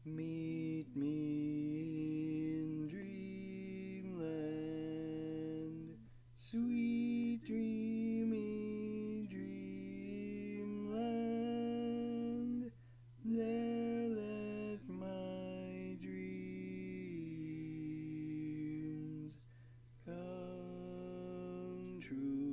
Meet me in dreamland, sweet dreamy dreamland. There let my dreams come true.